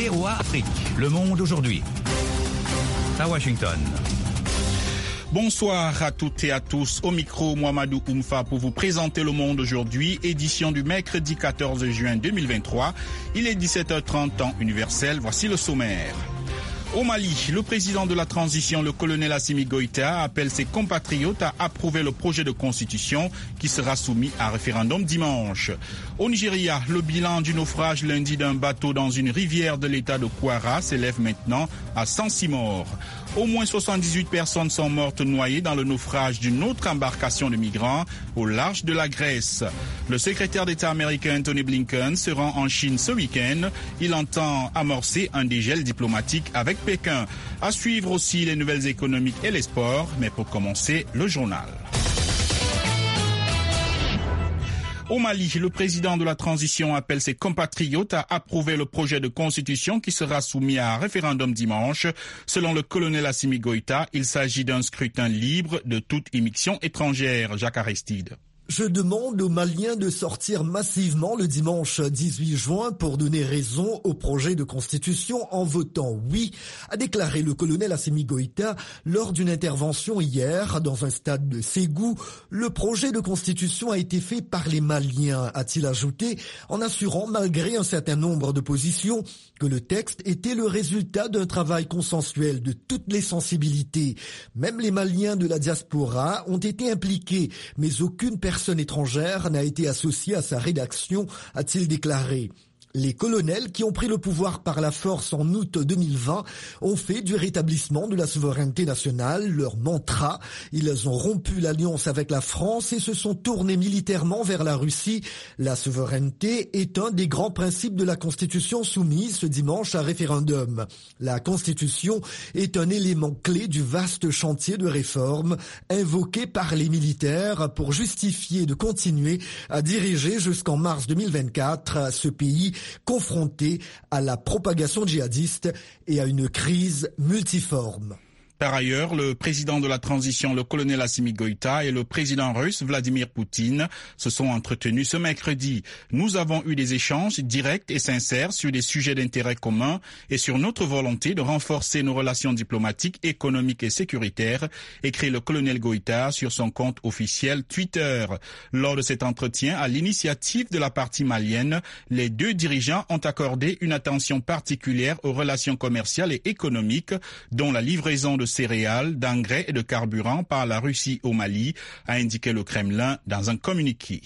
VOA Afrique. Le monde aujourd'hui. À Washington. Bonsoir à toutes et à tous. Au micro, Mohamedou Oumfa pour vous présenter Le Monde aujourd'hui, édition du mercredi 14 juin 2023. Il est 17h30 temps universel. Voici le sommaire. Au Mali, le président de la transition, le colonel Assimi Goïta, appelle ses compatriotes à approuver le projet de constitution qui sera soumis à référendum dimanche. Au Nigeria, le bilan du naufrage lundi d'un bateau dans une rivière de l'état de Kwara s'élève maintenant à 106 morts. Au moins 78 personnes sont mortes noyées dans le naufrage d'une autre embarcation de migrants au large de la Grèce. Le secrétaire d'État américain Anthony Blinken se rend en Chine ce week-end. Il entend amorcer un dégel diplomatique avec Pékin. À suivre aussi les nouvelles économiques et les sports, mais pour commencer, le journal. Au Mali, le président de la transition appelle ses compatriotes à approuver le projet de constitution qui sera soumis à référendum dimanche. Selon le colonel Assimi Goïta, il s'agit d'un scrutin libre de toute immixtion étrangère. Jacques Aristide. Je demande aux Maliens de sortir massivement le dimanche 18 juin pour donner raison au projet de constitution en votant oui, a déclaré le colonel Assimi Goïta lors d'une intervention hier dans un stade de Ségou. Le projet de constitution a été fait par les Maliens, a-t-il ajouté, en assurant malgré un certain nombre de positions que le texte était le résultat d'un travail consensuel de toutes les sensibilités. Même les Maliens de la diaspora ont été impliqués, mais aucune personne étrangère n'a été associée à sa rédaction, a-t-il déclaré. Les colonels qui ont pris le pouvoir par la force en août 2020 ont fait du rétablissement de la souveraineté nationale leur mantra. Ils ont rompu l'alliance avec la France et se sont tournés militairement vers la Russie. La souveraineté est un des grands principes de la Constitution soumise ce dimanche à référendum. La Constitution est un élément clé du vaste chantier de réforme invoqué par les militaires pour justifier de continuer à diriger jusqu'en mars 2024 ce pays confronté à la propagation djihadiste et à une crise multiforme. Par ailleurs, le président de la transition, le colonel Assimi Goïta, et le président russe Vladimir Poutine se sont entretenus ce mercredi. Nous avons eu des échanges directs et sincères sur des sujets d'intérêt commun et sur notre volonté de renforcer nos relations diplomatiques, économiques et sécuritaires, écrit le colonel Goïta sur son compte officiel Twitter. Lors de cet entretien, à l'initiative de la partie malienne, les deux dirigeants ont accordé une attention particulière aux relations commerciales et économiques, dont la livraison de céréales, d'engrais et de carburant par la Russie au Mali, a indiqué le Kremlin dans un communiqué.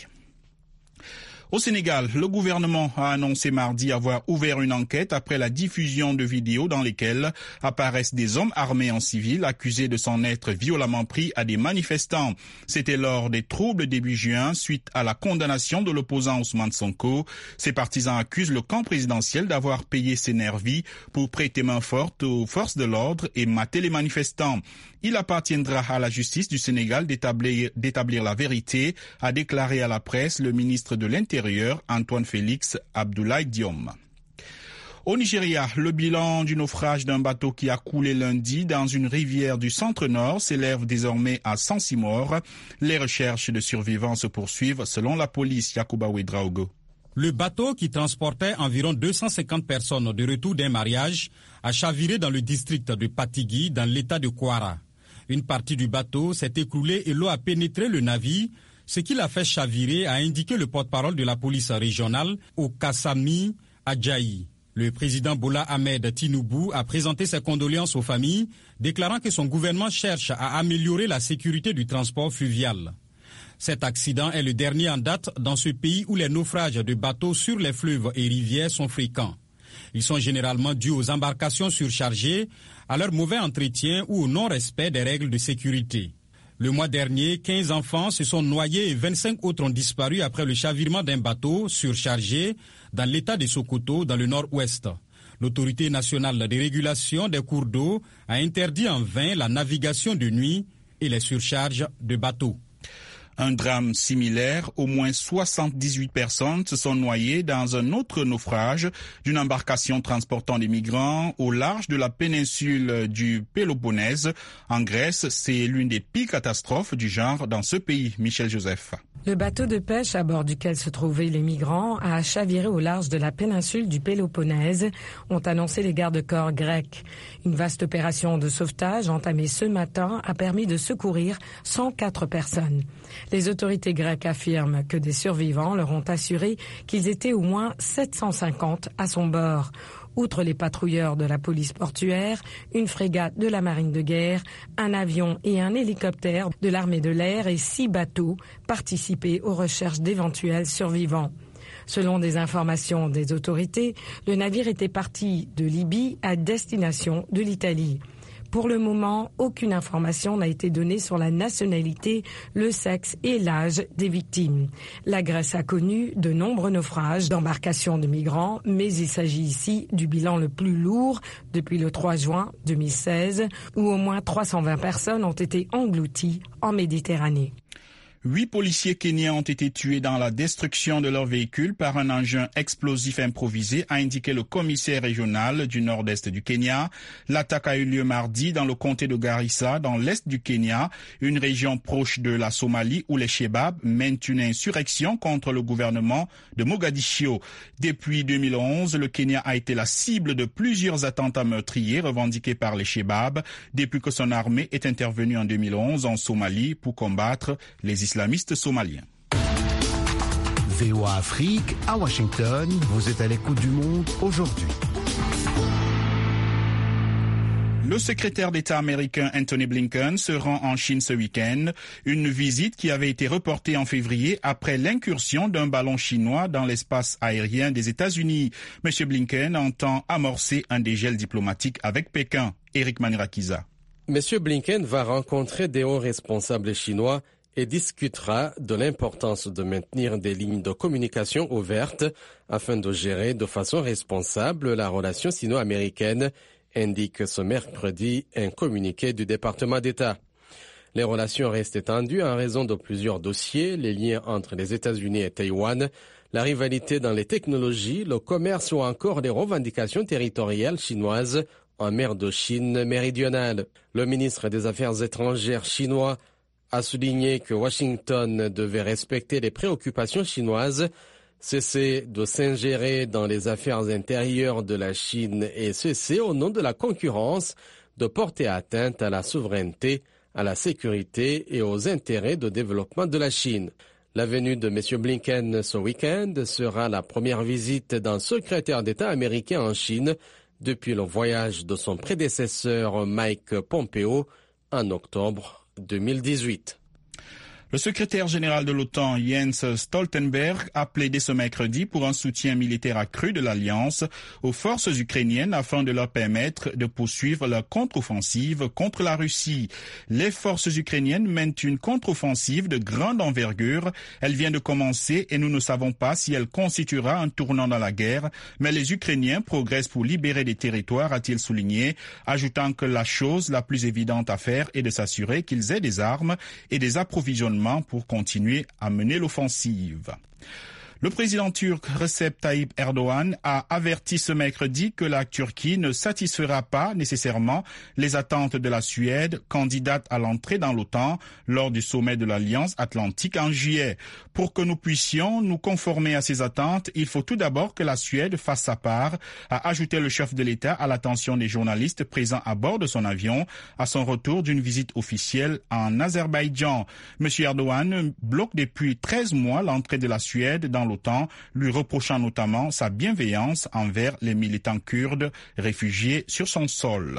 Au Sénégal, le gouvernement a annoncé mardi avoir ouvert une enquête après la diffusion de vidéos dans lesquelles apparaissent des hommes armés en civil accusés de s'en être violemment pris à des manifestants. C'était lors des troubles début juin suite à la condamnation de l'opposant Ousmane Sonko. Ses partisans accusent le camp présidentiel d'avoir payé ses nervis pour prêter main forte aux forces de l'ordre et mater les manifestants. Il appartiendra à la justice du Sénégal d'établir la vérité, a déclaré à la presse le ministre de l'Intérieur, Antoine Félix Abdoulaye Diome. Au Nigeria, le bilan du naufrage d'un bateau qui a coulé lundi dans une rivière du centre-nord s'élève désormais à 106 morts. Les recherches de survivants se poursuivent selon la police. Yacouba Ouedraogo. Le bateau qui transportait environ 250 personnes de retour d'un mariage a chaviré dans le district de Patigui dans l'état de Kwara. Une partie du bateau s'est écroulée et l'eau a pénétré le navire, ce qui l'a fait chavirer, a indiqué le porte-parole de la police régionale, Okassami Adjaï. Le président Bola Ahmed Tinubu a présenté ses condoléances aux familles, déclarant que son gouvernement cherche à améliorer la sécurité du transport fluvial. Cet accident est le dernier en date dans ce pays où les naufrages de bateaux sur les fleuves et rivières sont fréquents. Ils sont généralement dus aux embarcations surchargées, à leur mauvais entretien ou au non-respect des règles de sécurité. Le mois dernier, 15 enfants se sont noyés et 25 autres ont disparu après le chavirement d'un bateau surchargé dans l'état de Sokoto, dans le nord-ouest. L'autorité nationale de régulation des cours d'eau a interdit en vain la navigation de nuit et les surcharges de bateaux. Un drame similaire, au moins 78 personnes se sont noyées dans un autre naufrage d'une embarcation transportant des migrants au large de la péninsule du Péloponnèse. En Grèce, c'est l'une des pires catastrophes du genre dans ce pays. Michel Joseph. Le bateau de pêche à bord duquel se trouvaient les migrants a chaviré au large de la péninsule du Péloponnèse, ont annoncé les gardes-corps grecs. Une vaste opération de sauvetage entamée ce matin a permis de secourir 104 personnes. Les autorités grecques affirment que des survivants leur ont assuré qu'ils étaient au moins 750 à son bord. Outre les patrouilleurs de la police portuaire, une frégate de la marine de guerre, un avion et un hélicoptère de l'armée de l'air et 6 bateaux participaient aux recherches d'éventuels survivants. Selon des informations des autorités, le navire était parti de Libye à destination de l'Italie. Pour le moment, aucune information n'a été donnée sur la nationalité, le sexe et l'âge des victimes. La Grèce a connu de nombreux naufrages d'embarcations de migrants, mais il s'agit ici du bilan le plus lourd depuis le 3 juin 2016, où au moins 320 personnes ont été englouties en Méditerranée. 8 policiers kenyans ont été tués dans la destruction de leur véhicule par un engin explosif improvisé, a indiqué le commissaire régional du nord-est du Kenya. L'attaque a eu lieu mardi dans le comté de Garissa, dans l'est du Kenya, une région proche de la Somalie où les Shebab mènent une insurrection contre le gouvernement de Mogadiscio. Depuis 2011, le Kenya a été la cible de plusieurs attentats meurtriers revendiqués par les Shebab, depuis que son armée est intervenue en 2011 en Somalie pour combattre les islamistes somaliens. VOA Afrique, à Washington, vous êtes à l'écoute du monde aujourd'hui. Le secrétaire d'État américain Anthony Blinken se rend en Chine ce week-end, une visite qui avait été reportée en février après l'incursion d'un ballon chinois dans l'espace aérien des États-Unis. M. Blinken entend amorcer un dégel diplomatique avec Pékin. Eric Manirakiza. M. Blinken va rencontrer des hauts responsables chinois et discutera de l'importance de maintenir des lignes de communication ouvertes afin de gérer de façon responsable la relation sino-américaine, indique ce mercredi un communiqué du département d'État. Les relations restent tendues en raison de plusieurs dossiers, les liens entre les États-Unis et Taïwan, la rivalité dans les technologies, le commerce ou encore les revendications territoriales chinoises en mer de Chine méridionale. Le ministre des Affaires étrangères chinois a souligné que Washington devait respecter les préoccupations chinoises, cesser de s'ingérer dans les affaires intérieures de la Chine et cesser, au nom de la concurrence, de porter atteinte à la souveraineté, à la sécurité et aux intérêts de développement de la Chine. La venue de M. Blinken ce week-end sera la première visite d'un secrétaire d'État américain en Chine depuis le voyage de son prédécesseur Mike Pompeo en octobre 2018. Le secrétaire général de l'OTAN, Jens Stoltenberg, a plaidé ce mercredi pour un soutien militaire accru de l'Alliance aux forces ukrainiennes afin de leur permettre de poursuivre leur contre-offensive contre la Russie. Les forces ukrainiennes mènent une contre-offensive de grande envergure. Elle vient de commencer et nous ne savons pas si elle constituera un tournant dans la guerre, mais les Ukrainiens progressent pour libérer des territoires, a-t-il souligné, ajoutant que la chose la plus évidente à faire est de s'assurer qu'ils aient des armes et des approvisionnements pour continuer à mener l'offensive. Le président turc Recep Tayyip Erdogan a averti ce mercredi que la Turquie ne satisfera pas nécessairement les attentes de la Suède, candidate à l'entrée dans l'OTAN lors du sommet de l'Alliance Atlantique en juillet. Pour que nous puissions nous conformer à ces attentes, il faut tout d'abord que la Suède fasse sa part, a ajouté le chef de l'État à l'attention des journalistes présents à bord de son avion à son retour d'une visite officielle en Azerbaïdjan. M. Erdogan bloque depuis 13 mois l'entrée de la Suède dans l'OTAN, lui reprochant notamment sa bienveillance envers les militants kurdes réfugiés sur son sol.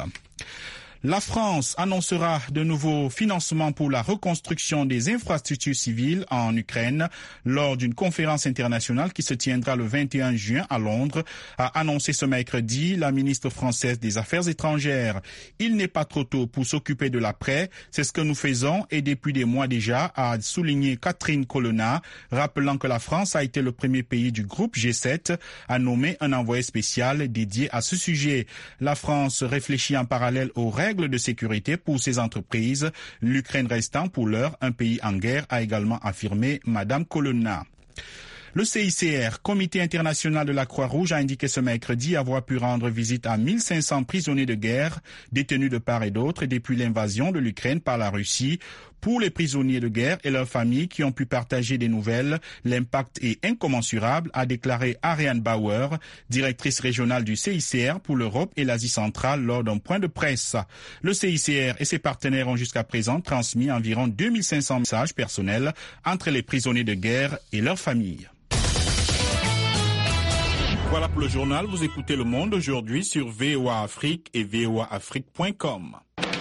La France annoncera de nouveaux financements pour la reconstruction des infrastructures civiles en Ukraine lors d'une conférence internationale qui se tiendra le 21 juin à Londres, a annoncé ce mercredi la ministre française des Affaires étrangères. Il n'est pas trop tôt pour s'occuper de l'après, c'est ce que nous faisons et depuis des mois déjà, a souligné Catherine Colonna, rappelant que la France a été le premier pays du groupe G7 à nommer un envoyé spécial dédié à ce sujet. La France réfléchit en parallèle aux règles règles de sécurité pour ces entreprises, l'Ukraine restant pour l'heure un pays en guerre, a également affirmé Madame Colonna. Le CICR, Comité international de la Croix-Rouge, a indiqué ce mercredi avoir pu rendre visite à 1500 prisonniers de guerre détenus de part et d'autre depuis l'invasion de l'Ukraine par la Russie. Pour les prisonniers de guerre et leurs familles qui ont pu partager des nouvelles, l'impact est incommensurable, a déclaré Ariane Bauer, directrice régionale du CICR pour l'Europe et l'Asie centrale lors d'un point de presse. Le CICR et ses partenaires ont jusqu'à présent transmis environ 2500 messages personnels entre les prisonniers de guerre et leurs familles. Voilà pour le journal, vous écoutez Le Monde aujourd'hui sur VOA Afrique et voaafrique.com.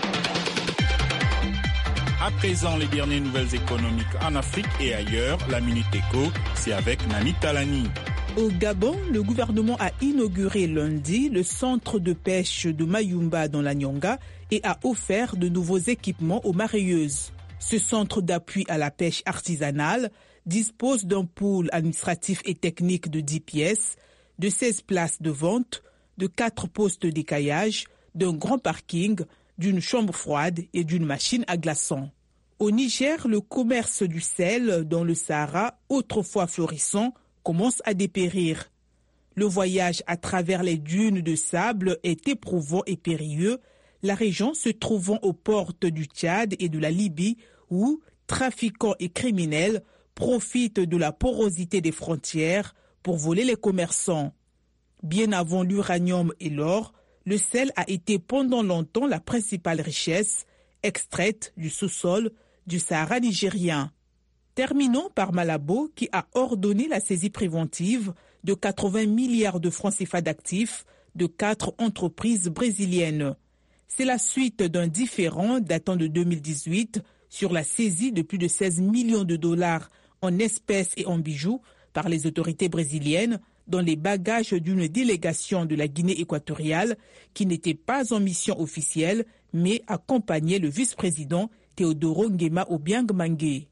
À présent, les dernières nouvelles économiques en Afrique et ailleurs, la Minute Éco, c'est avec Nani Talani. Au Gabon, le gouvernement a inauguré lundi le centre de pêche de Mayumba dans la Nyanga et a offert de nouveaux équipements aux mareyeuses. Ce centre d'appui à la pêche artisanale dispose d'un pôle administratif et technique de 10 pièces, de 16 places de vente, de 4 postes d'écaillage, d'un grand parking, d'une chambre froide et d'une machine à glaçons. Au Niger, le commerce du sel dans le Sahara, autrefois florissant, commence à dépérir. Le voyage à travers les dunes de sable est éprouvant et périlleux, la région se trouvant aux portes du Tchad et de la Libye où trafiquants et criminels profitent de la porosité des frontières pour voler les commerçants. Bien avant l'uranium et l'or, le sel a été pendant longtemps la principale richesse extraite du sous-sol du Sahara nigérien. Terminons par Malabo qui a ordonné la saisie préventive de 80 milliards de francs CFA d'actifs de 4 entreprises brésiliennes. C'est la suite d'un différend datant de 2018 sur la saisie de plus de 16 millions de dollars en espèces et en bijoux par les autorités brésiliennes dans les bagages d'une délégation de la Guinée équatoriale qui n'était pas en mission officielle mais accompagnait le vice-président Teodoro Nguema Obiang Mangue.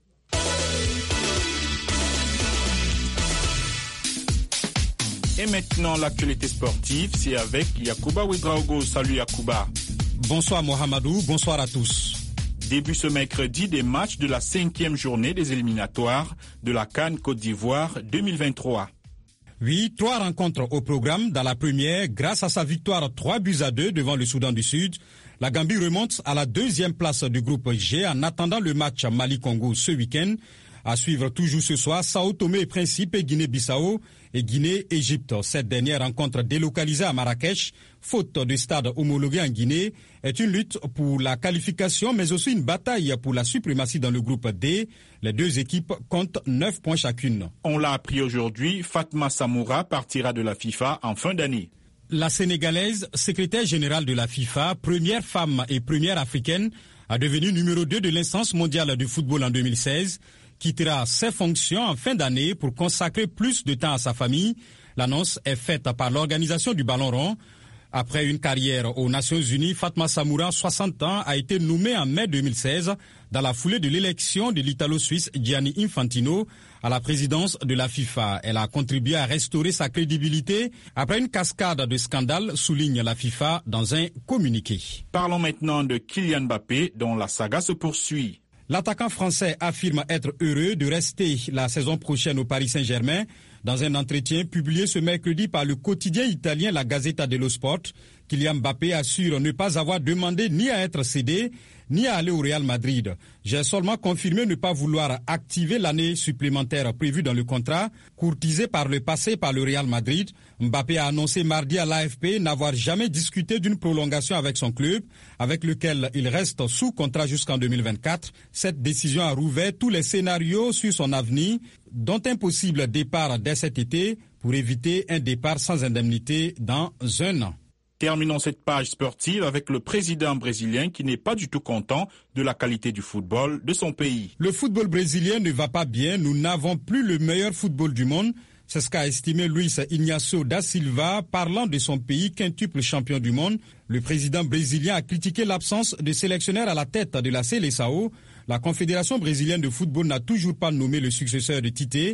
Et maintenant, l'actualité sportive, c'est avec Yacouba Ouedraogo. Salut Yacouba. Bonsoir Mohamedou, bonsoir à tous. Début ce mercredi des matchs de la 5e journée des éliminatoires de la CAN Côte d'Ivoire 2023. Oui, 3 rencontres au programme. Dans la première, grâce à sa victoire 3-2 devant le Soudan du Sud, la Gambie remonte à la 2e place du groupe G en attendant le match Mali-Congo ce week-end. À suivre toujours ce soir, Sao Tomé et Principe et Guinée-Bissau et Guinée-Égypte. Cette dernière rencontre délocalisée à Marrakech, faute de stade homologué en Guinée, est une lutte pour la qualification mais aussi une bataille pour la suprématie dans le groupe D. Les deux équipes comptent 9 points chacune. On l'a appris aujourd'hui, Fatma Samoura partira de la FIFA en fin d'année. La Sénégalaise, secrétaire générale de la FIFA, première femme et première africaine, a devenu numéro 2 de l'instance mondiale du football en 2016, quittera ses fonctions en fin d'année pour consacrer plus de temps à sa famille. L'annonce est faite par l'organisation du Ballon Rond. Après une carrière aux Nations Unies, Fatma Samoura, 60 ans, a été nommée en mai 2016 dans la foulée de l'élection de l'Italo-Suisse Gianni Infantino à la présidence de la FIFA. Elle a contribué à restaurer sa crédibilité après une cascade de scandales, souligne la FIFA dans un communiqué. Parlons maintenant de Kylian Mbappé, dont la saga se poursuit. L'attaquant français affirme être heureux de rester la saison prochaine au Paris Saint-Germain. Dans un entretien publié ce mercredi par le quotidien italien La Gazzetta dello Sport, Kylian Mbappé assure ne pas avoir demandé ni à être cédé, ni à aller au Real Madrid. J'ai seulement confirmé ne pas vouloir activer l'année supplémentaire prévue dans le contrat, courtisé par le passé par le Real Madrid. Mbappé a annoncé mardi à l'AFP n'avoir jamais discuté d'une prolongation avec son club, avec lequel il reste sous contrat jusqu'en 2024. Cette décision a rouvert tous les scénarios sur son avenir, dont un possible départ dès cet été pour éviter un départ sans indemnité dans un an. Terminons cette page sportive avec le président brésilien qui n'est pas du tout content de la qualité du football de son pays. Le football brésilien ne va pas bien, nous n'avons plus le meilleur football du monde. C'est ce qu'a estimé Luis Ignacio da Silva, parlant de son pays, quintuple champion du monde. Le président brésilien a critiqué l'absence de sélectionneur à la tête de la Seleção. La Confédération brésilienne de football n'a toujours pas nommé le successeur de Tite,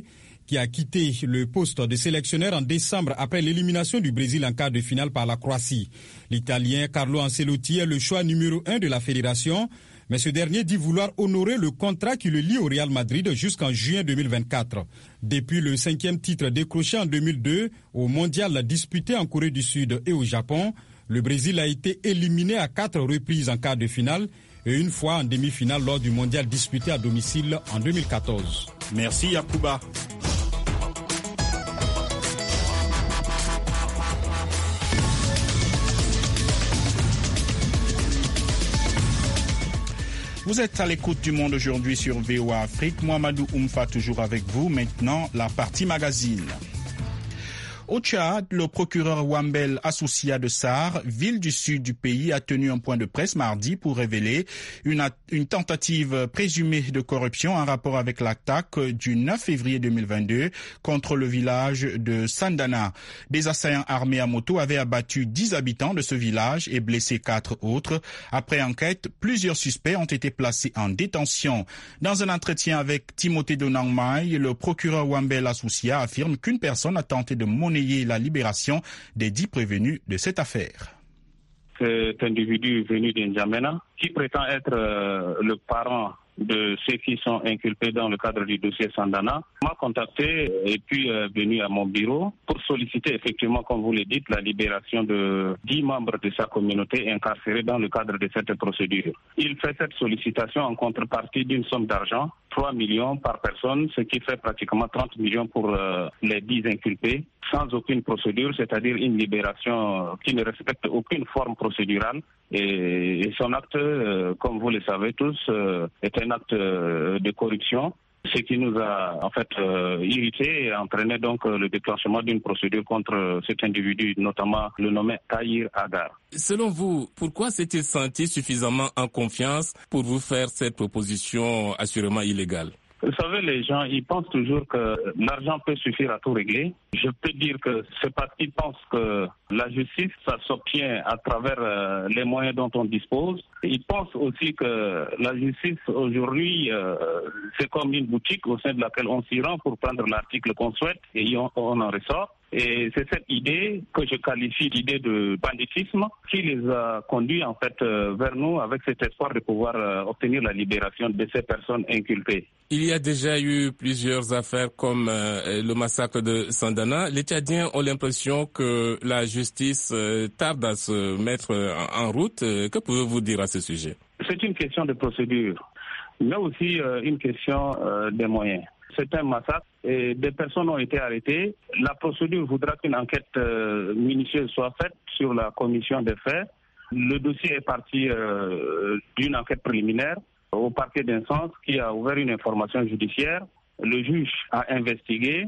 qui a quitté le poste de sélectionneur en décembre après l'élimination du Brésil en quart de finale par la Croatie. L'Italien Carlo Ancelotti est le choix numéro 1 de la fédération, mais ce dernier dit vouloir honorer le contrat qui le lie au Real Madrid jusqu'en juin 2024. Depuis le 5e titre décroché en 2002 au mondial disputé en Corée du Sud et au Japon, le Brésil a été éliminé à 4 reprises en quart de finale et une fois en demi-finale lors du mondial disputé à domicile en 2014. Merci Yacouba. Vous êtes à l'écoute du Monde aujourd'hui sur VOA Afrique. Mohamedou Oumfa toujours avec vous. Maintenant, la partie magazine. Au Tchad, le procureur Wambel Assoucia de Sarr, ville du sud du pays, a tenu un point de presse mardi pour révéler une tentative présumée de corruption en rapport avec l'attaque du 9 février 2022 contre le village de Sandana. Des assaillants armés à moto avaient abattu 10 habitants de ce village et blessé 4 autres. Après enquête, plusieurs suspects ont été placés en détention. Dans un entretien avec Timothée Donangmai, le procureur Wambel Assoucia affirme qu'une personne a tenté de monnayer la libération des 10 prévenus de cette affaire. Cet individu venu d'Injamena, qui prétend être le parent de ceux qui sont inculpés dans le cadre du dossier Sandana, m'a contacté et puis venu à mon bureau pour solliciter effectivement, comme vous le dites, la libération de 10 membres de sa communauté incarcérés dans le cadre de cette procédure. Il fait cette sollicitation en contrepartie d'une somme d'argent, 3 millions par personne, ce qui fait pratiquement 30 millions pour les 10 inculpés, sans aucune procédure, c'est-à-dire une libération qui ne respecte aucune forme procédurale. Et son acte, comme vous le savez tous, est un acte de corruption, ce qui nous a en fait irrités et entraîné donc le déclenchement d'une procédure contre cet individu, notamment le nommé Tahir Agar. Selon vous, pourquoi s'est-il senti suffisamment en confiance pour vous faire cette proposition assurément illégale? Vous savez, les gens, ils pensent toujours que l'argent peut suffire à tout régler. Je peux dire que c'est parce qu'ils pensent que la justice, ça s'obtient à travers les moyens dont on dispose. Ils pensent aussi que la justice, aujourd'hui, c'est comme une boutique au sein de laquelle on s'y rend pour prendre l'article qu'on souhaite et on en ressort. Et c'est cette idée que je qualifie d'idée de banditisme qui les a conduits en fait vers nous avec cet espoir de pouvoir obtenir la libération de ces personnes inculpées. Il y a déjà eu plusieurs affaires comme le massacre de Sandana. Les Tchadiens ont l'impression que la justice tarde à se mettre en route. Que pouvez-vous dire à ce sujet? C'est une question de procédure, mais aussi une question des moyens. C'est un massacre et des personnes ont été arrêtées. La procédure voudra qu'une enquête minutieuse soit faite sur la commission des faits. Le dossier est parti d'une enquête préliminaire au parquet d'instance qui a ouvert une information judiciaire. Le juge a investigué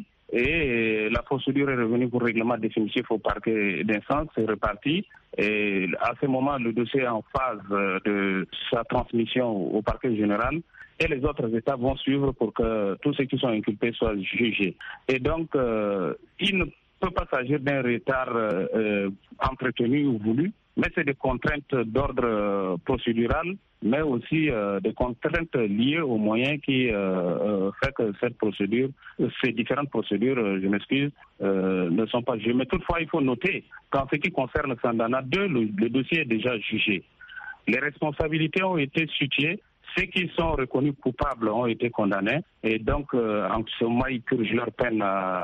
et la procédure est revenue pour règlement définitif au parquet d'instance. C'est reparti. Et à ce moment, le dossier est en phase de sa transmission au parquet général. Et les autres États vont suivre pour que tous ceux qui sont inculpés soient jugés. Et donc, il ne peut pas s'agir d'un retard entretenu ou voulu, mais c'est des contraintes d'ordre procédural, mais aussi des contraintes liées aux moyens qui fait que cette procédure, ces différentes procédures, je m'excuse, ne sont pas jugées. Mais toutefois, il faut noter qu'en ce qui concerne Sandana 2, le dossier est déjà jugé. Les responsabilités ont été situées. Ceux qui sont reconnus coupables ont été condamnés et donc en ce moment ils purgent leur peine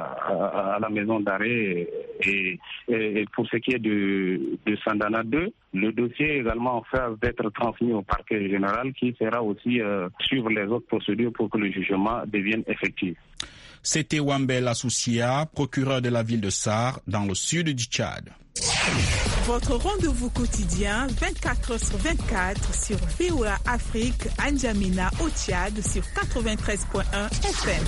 à la maison d'arrêt et pour ce qui est de Sandana 2, le dossier est également en phase d'être transmis au parquet général qui sera aussi suivre les autres procédures pour que le jugement devienne effectif. C'était Wambel Assoucia, procureur de la ville de Sarr dans le sud du Tchad. Votre rendez-vous quotidien 24h/24 sur VOA Afrique, N'Djamena au Tchad sur 93.1 FM.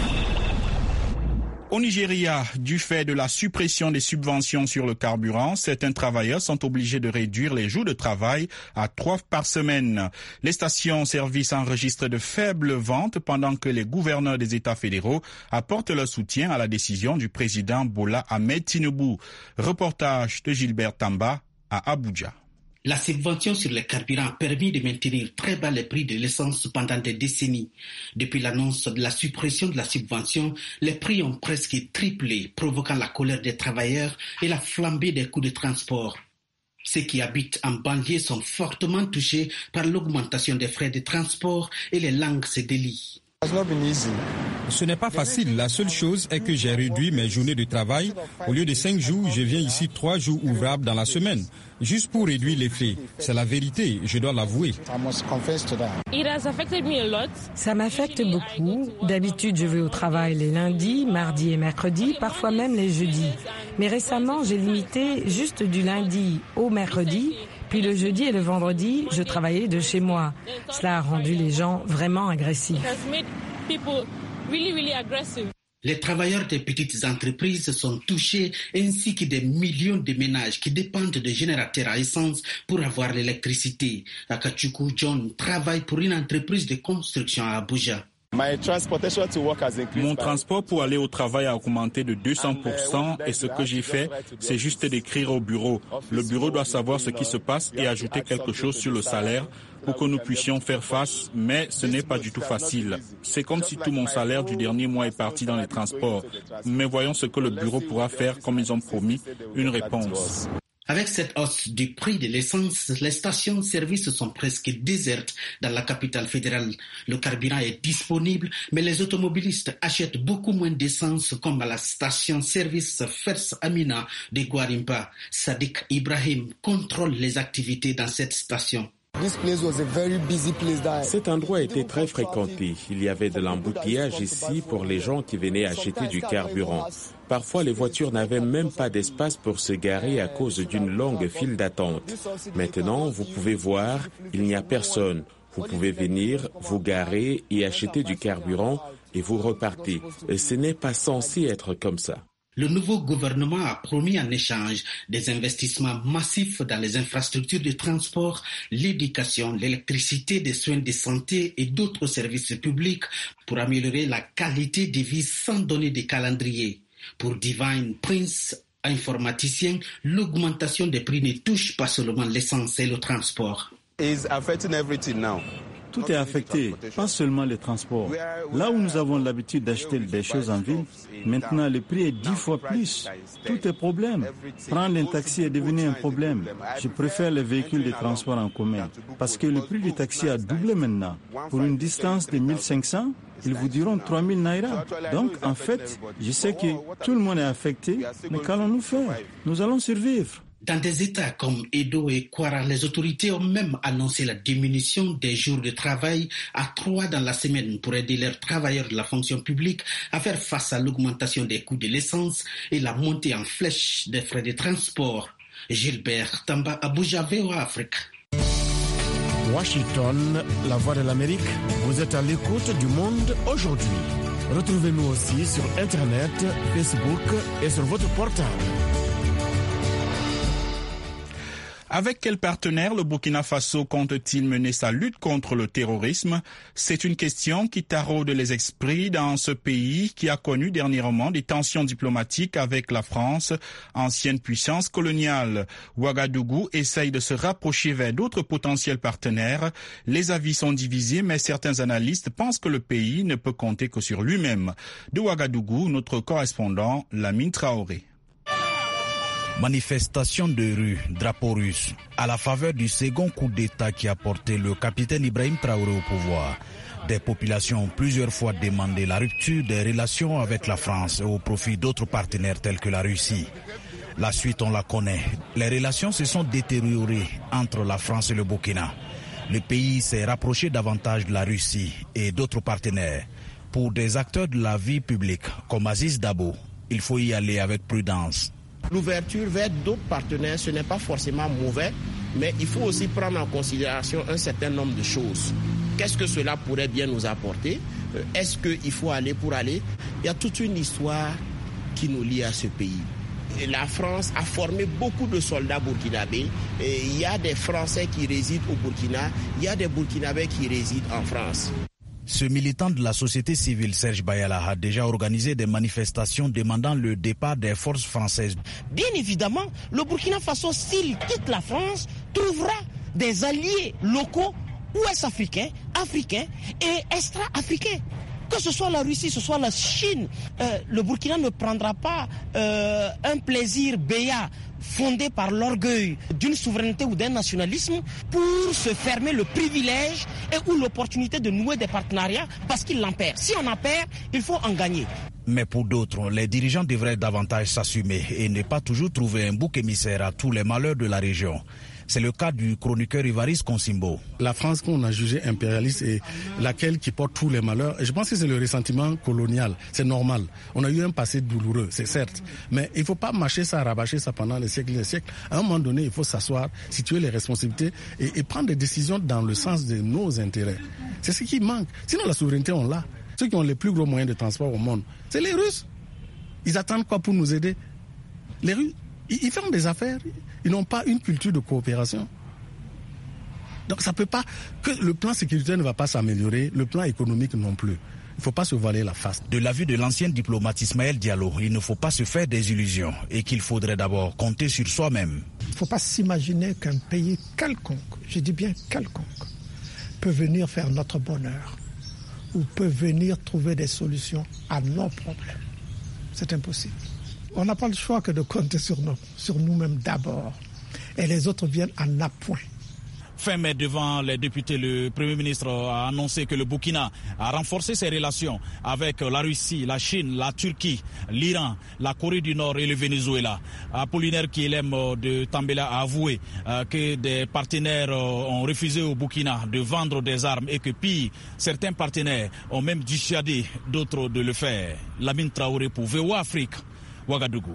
Au Nigeria, du fait de la suppression des subventions sur le carburant, certains travailleurs sont obligés de réduire les jours de travail à 3 par semaine. Les stations-service enregistrent de faibles ventes pendant que les gouverneurs des États fédéraux apportent leur soutien à la décision du président Bola Ahmed Tinubu. Reportage de Gilbert Tamba à Abuja. La subvention sur les carburants a permis de maintenir très bas les prix de l'essence pendant des décennies. Depuis l'annonce de la suppression de la subvention, les prix ont presque triplé, provoquant la colère des travailleurs et la flambée des coûts de transport. Ceux qui habitent en banlieue sont fortement touchés par l'augmentation des frais de transport et les langues se délient. Ce n'est pas facile. La seule chose est que j'ai réduit mes journées de travail. Au lieu de 5 jours, je viens ici 3 jours ouvrables dans la semaine, juste pour réduire les frais. C'est la vérité, je dois l'avouer. Ça m'affecte beaucoup. D'habitude, je vais au travail les lundis, mardis et mercredis, parfois même les jeudis. Mais récemment, j'ai limité juste du lundi au mercredi. Puis le jeudi et le vendredi, je travaillais de chez moi. Cela a rendu les gens vraiment agressifs. Les travailleurs des petites entreprises sont touchés, ainsi que des millions de ménages qui dépendent de générateurs à essence pour avoir l'électricité. Akachukwu John travaille pour une entreprise de construction à Abuja. Mon transport pour aller au travail a augmenté de 200% et ce que j'ai fait, c'est juste d'écrire au bureau. Le bureau doit savoir ce qui se passe et ajouter quelque chose sur le salaire pour que nous puissions faire face, mais ce n'est pas du tout facile. C'est comme si tout mon salaire du dernier mois est parti dans les transports. Mais voyons ce que le bureau pourra faire comme ils ont promis, une réponse. Avec cette hausse du prix de l'essence, les stations-service sont presque désertes dans la capitale fédérale. Le carburant est disponible, mais les automobilistes achètent beaucoup moins d'essence, comme à la station-service Fers Amina de Gwarimpa. Sadiq Ibrahim contrôle les activités dans cette station. Cet endroit était très fréquenté. Il y avait de l'embouteillage ici pour les gens qui venaient acheter du carburant. Parfois, les voitures n'avaient même pas d'espace pour se garer à cause d'une longue file d'attente. Maintenant, vous pouvez voir, il n'y a personne. Vous pouvez venir, vous garer et acheter du carburant et vous repartez. Et ce n'est pas censé être comme ça. Le nouveau gouvernement a promis en échange des investissements massifs dans les infrastructures de transport, l'éducation, l'électricité, des soins de santé et d'autres services publics pour améliorer la qualité de vie sans donner de calendrier. Pour Divine Prince, informaticien, l'augmentation des prix ne touche pas seulement l'essence et le transport. Tout est affecté, pas seulement les transports. Là où nous avons l'habitude d'acheter des choses en ville, maintenant le prix est 10 fois plus. Tout est problème. Prendre un taxi est devenu un problème. Je préfère les véhicules de transport en commun parce que le prix du taxi a doublé maintenant. Pour une distance de 1500, ils vous diront 3000 naira. Donc en fait, je sais que tout le monde est affecté, mais qu'allons-nous faire? Nous allons survivre. Dans des États comme Edo et Kwara, les autorités ont même annoncé la diminution des jours de travail à 3 dans la semaine pour aider leurs travailleurs de la fonction publique à faire face à l'augmentation des coûts de l'essence et la montée en flèche des frais de transport. Gilbert Tamba, Abuja, VOA Afrique. Washington, la voix de l'Amérique, vous êtes à l'écoute du monde aujourd'hui. Retrouvez-nous aussi sur Internet, Facebook et sur votre portable. Avec quel partenaire le Burkina Faso compte-t-il mener sa lutte contre le terrorisme? C'est une question qui taraude les esprits dans ce pays qui a connu dernièrement des tensions diplomatiques avec la France, ancienne puissance coloniale. Ouagadougou essaye de se rapprocher vers d'autres potentiels partenaires. Les avis sont divisés, mais certains analystes pensent que le pays ne peut compter que sur lui-même. De Ouagadougou, notre correspondant, Lamine Traoré. Manifestation de rue, drapeau russe, à la faveur du second coup d'État qui a porté le capitaine Ibrahim Traoré au pouvoir. Des populations ont plusieurs fois demandé la rupture des relations avec la France au profit d'autres partenaires tels que la Russie. La suite, on la connaît. Les relations se sont détériorées entre la France et le Burkina. Le pays s'est rapproché davantage de la Russie et d'autres partenaires. Pour des acteurs de la vie publique comme Aziz Dabo, il faut y aller avec prudence. L'ouverture vers d'autres partenaires, ce n'est pas forcément mauvais, mais il faut aussi prendre en considération un certain nombre de choses. Qu'est-ce que cela pourrait bien nous apporter? Est-ce qu'il faut aller pour aller? Il y a toute une histoire qui nous lie à ce pays. Et la France a formé beaucoup de soldats burkinabés. Et il y a des Français qui résident au Burkina, il y a des Burkinabés qui résident en France. Ce militant de la société civile, Serge Bayala, a déjà organisé des manifestations demandant le départ des forces françaises. Bien évidemment, le Burkina Faso, s'il quitte la France, trouvera des alliés locaux, ouest-africains, africains et extra-africains. Que ce soit la Russie, que ce soit la Chine, le Burkina ne prendra pas un plaisir béat fondé par l'orgueil d'une souveraineté ou d'un nationalisme pour se fermer le privilège et ou l'opportunité de nouer des partenariats parce qu'il en perd. Si on en perd, il faut en gagner. Mais pour d'autres, les dirigeants devraient davantage s'assumer et ne pas toujours trouver un bouc émissaire à tous les malheurs de la région. C'est le cas du chroniqueur Ivaris Consimbo. La France qu'on a jugée impérialiste et laquelle qui porte tous les malheurs, et je pense que c'est le ressentiment colonial, c'est normal. On a eu un passé douloureux, c'est certes, mais il ne faut pas mâcher ça, rabâcher ça pendant les siècles et les siècles. À un moment donné, il faut s'asseoir, situer les responsabilités et prendre des décisions dans le sens de nos intérêts. C'est ce qui manque. Sinon la souveraineté, on l'a. Ceux qui ont les plus gros moyens de transport au monde, c'est les Russes. Ils attendent quoi pour nous aider? Les Russes, ils font des affaires. Ils n'ont pas une culture de coopération. Donc ça peut pas, que le plan sécuritaire ne va pas s'améliorer, le plan économique non plus. Il ne faut pas se voiler la face. De l'avis de l'ancien diplomate Ismaël Diallo, il ne faut pas se faire des illusions et qu'il faudrait d'abord compter sur soi-même. Il ne faut pas s'imaginer qu'un pays quelconque, je dis bien quelconque, peut venir faire notre bonheur ou peut venir trouver des solutions à nos problèmes. C'est impossible. On n'a pas le choix que de compter sur nous-mêmes d'abord. Et les autres viennent en appoint. Fin mai, devant les députés, le Premier ministre a annoncé que le Burkina a renforcé ses relations avec la Russie, la Chine, la Turquie, l'Iran, la Corée du Nord et le Venezuela. Apollinaire Kielem de Tambela a avoué que des partenaires ont refusé au Burkina de vendre des armes et que pire, certains partenaires ont même dissuadé d'autres de le faire. Lamine Traoré pour VOA Afrique. Ouagadougou.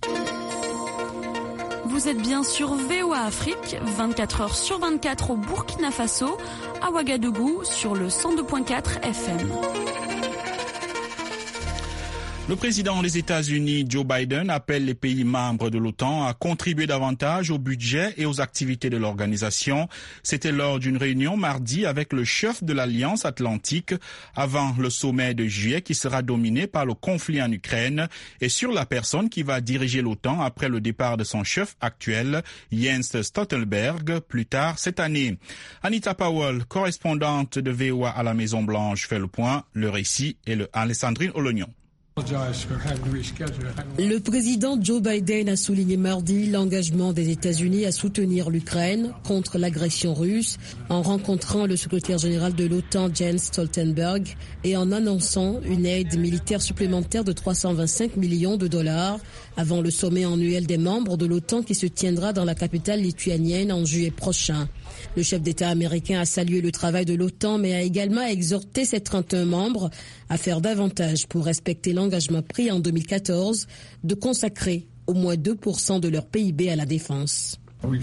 Vous êtes bien sur VOA Afrique, 24 heures sur 24 au Burkina Faso, à Ouagadougou sur le 102.4 FM. Le président des États-Unis, Joe Biden, appelle les pays membres de l'OTAN à contribuer davantage au budget et aux activités de l'organisation. C'était lors d'une réunion mardi avec le chef de l'Alliance Atlantique avant le sommet de juillet qui sera dominé par le conflit en Ukraine et sur la personne qui va diriger l'OTAN après le départ de son chef actuel, Jens Stoltenberg, plus tard cette année. Anita Powell, correspondante de VOA à la Maison-Blanche, fait le point. Le récit est le Alessandrine Olognon. Le président Joe Biden a souligné mardi l'engagement des États-Unis à soutenir l'Ukraine contre l'agression russe en rencontrant le secrétaire général de l'OTAN Jens Stoltenberg et en annonçant une aide militaire supplémentaire de 325 millions de dollars avant le sommet annuel des membres de l'OTAN qui se tiendra dans la capitale lituanienne en juillet prochain. Le chef d'État américain a salué le travail de l'OTAN mais a également exhorté ses 31 membres à faire davantage pour respecter l'engagement pris en 2014 de consacrer au moins 2% de leur PIB à la défense.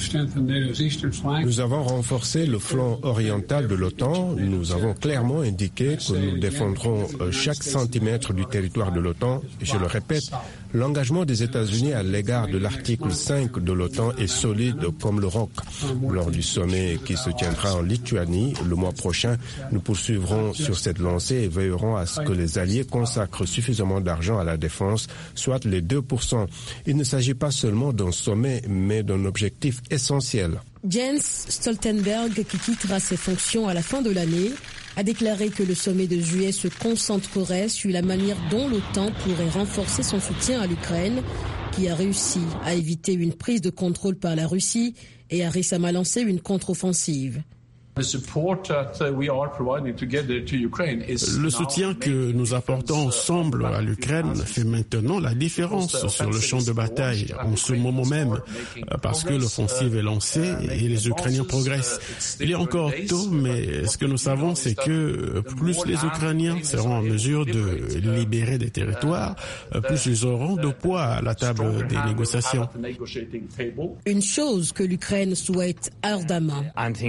Nous avons renforcé le flanc oriental de l'OTAN. Nous avons clairement indiqué que nous défendrons chaque centimètre du territoire de l'OTAN. Je le répète, l'engagement des États-Unis à l'égard de l'article 5 de l'OTAN est solide comme le roc. Lors du sommet qui se tiendra en Lituanie le mois prochain, nous poursuivrons sur cette lancée et veillerons à ce que les alliés consacrent suffisamment d'argent à la défense, soit les 2%. Il ne s'agit pas seulement d'un sommet, mais d'un objectif essentiel. Jens Stoltenberg, qui quittera ses fonctions à la fin de l'année, a déclaré que le sommet de juillet se concentrerait sur la manière dont l'OTAN pourrait renforcer son soutien à l'Ukraine, qui a réussi à éviter une prise de contrôle par la Russie et a récemment lancé une contre-offensive. Le soutien que nous apportons ensemble à l'Ukraine fait maintenant la différence sur le champ de bataille en ce moment même, parce que l'offensive est lancée et les Ukrainiens progressent. Il est encore tôt, mais ce que nous savons, c'est que plus les Ukrainiens seront en mesure de libérer des territoires, plus ils auront de poids à la table des négociations. Une chose que l'Ukraine souhaite ardemment.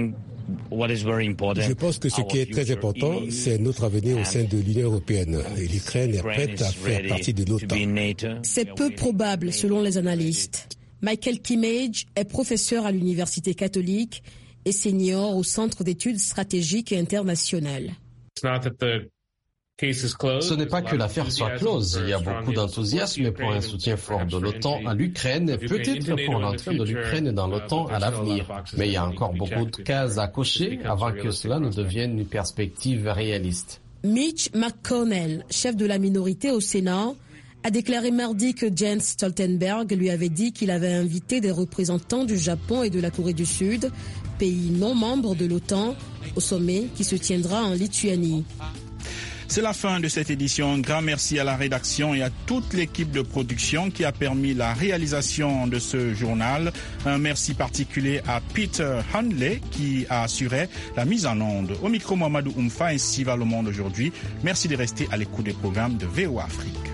Je pense que ce qui est très important, c'est notre avenir au sein de l'Union européenne. Et l'Ukraine est prête à faire partie de l'OTAN. C'est peu probable, selon les analystes. Michael Kimmage est professeur à l'Université catholique et senior au Centre d'études stratégiques et internationales. Ce n'est pas que l'affaire soit close. Il y a beaucoup d'enthousiasme pour un soutien fort de l'OTAN à l'Ukraine, peut-être pour l'entrée de l'Ukraine dans l'OTAN à l'avenir. Mais il y a encore beaucoup de cases à cocher avant que cela ne devienne une perspective réaliste. Mitch McConnell, chef de la minorité au Sénat, a déclaré mardi que Jens Stoltenberg lui avait dit qu'il avait invité des représentants du Japon et de la Corée du Sud, pays non membres de l'OTAN, au sommet qui se tiendra en Lituanie. C'est la fin de cette édition. Un grand merci à la rédaction et à toute l'équipe de production qui a permis la réalisation de ce journal. Un merci particulier à Peter Handley qui a assuré la mise en onde. Au micro, Mamadou Oumfa, ainsi va le monde aujourd'hui. Merci de rester à l'écoute des programmes de VOA Afrique.